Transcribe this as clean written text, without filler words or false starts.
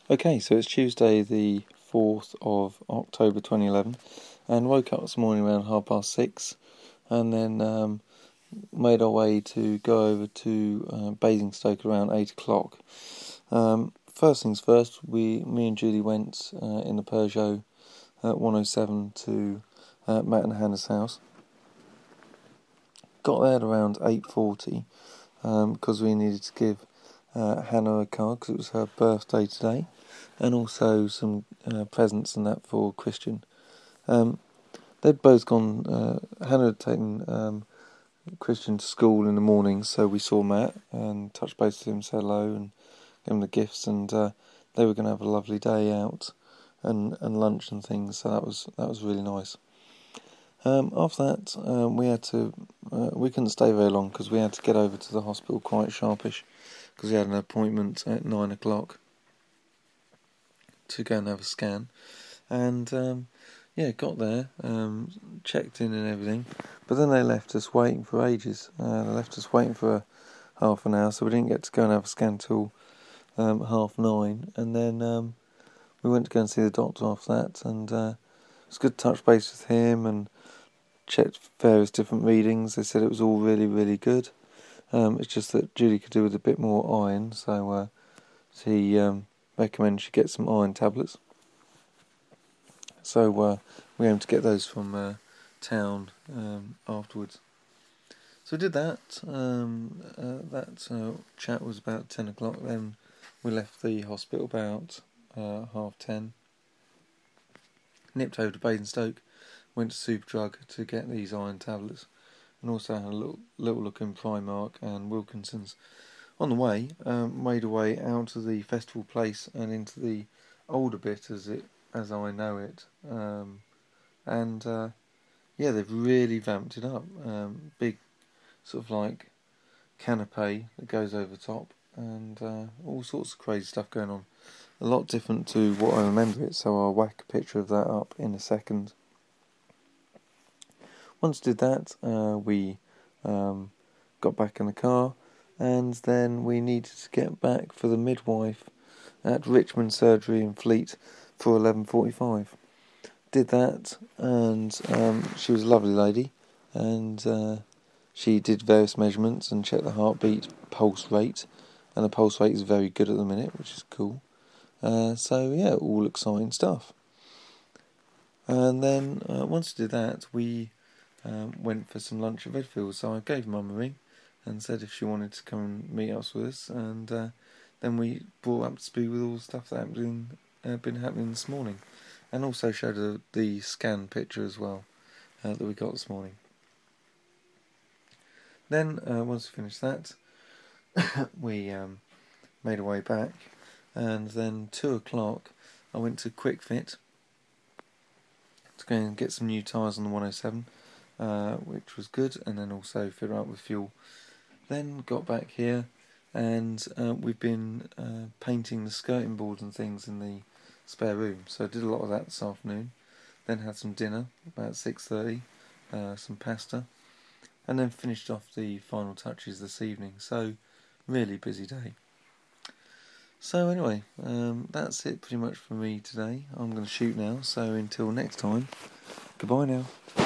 Okay, so it's Tuesday the 4th of October 2011, and woke up this morning around 6:30, and then made our way to go over to Basingstoke around 8 o'clock. First things first, me and Julie went in the Peugeot 107 to Matt and Hannah's house. Got there at around 8:40 because we needed to give Hannah a card because it was her birthday today, and also some presents and that for Christian. They'd both gone. Hannah had taken Christian to school in the morning, so we saw Matt and touched base with him, said hello, and gave him the gifts. And they were going to have a lovely day out and lunch and things. So that was really nice. After that, we couldn't stay very long because we had to get over to the hospital quite sharpish because we had an appointment at 9 o'clock to go and have a scan. And got there, checked in and everything, but then they left us waiting for ages. They left us waiting for half an hour, so we didn't get to go and have a scan till 9:30, and then we went to go and see the doctor after that, and it was good to touch base with him and checked various different readings. They said it was all really, really good. It's just that Julie could do with a bit more iron, so he recommended she get some iron tablets. So we aim to get those from town afterwards. So we did that. That chat was about 10 o'clock. Then we left the hospital about 10:30. Nipped over to Basingstoke. Went to Superdrug to get these iron tablets, and also had a little look in Primark and Wilkinson's. On the way, made a way out of the festival place and into the older bit as I know it. They've really vamped it up. Big sort of like canopy that goes over the top, and all sorts of crazy stuff going on. A lot different to what I remember it, so I'll whack a picture of that up in a second. Once did that, we got back in the car, and then we needed to get back for the midwife at Richmond Surgery in Fleet for 11:45. Did that, and she was a lovely lady, and she did various measurements and checked the heartbeat, pulse rate, and the pulse rate is very good at the minute, which is cool. All exciting stuff. And then once we did that, we went for some lunch at Redfield. So I gave Mum a ring and said if she wanted to come and meet us with us, and then we brought up to speed with all the stuff that had been happening this morning, and also showed her the scan picture as well that we got this morning. Then once we finished that, we made our way back, and then 2 o'clock I went to Quick Fit to go and get some new tyres on the 107, which was good, and then also fill her up with fuel. Then got back here, and we've been painting the skirting boards and things in the spare room, so I did a lot of that this afternoon. Then had some dinner about 6:30, some pasta, and then finished off the final touches this evening. So really busy day. So anyway, that's it pretty much for me today. I'm going to shoot now, so until next time, goodbye now.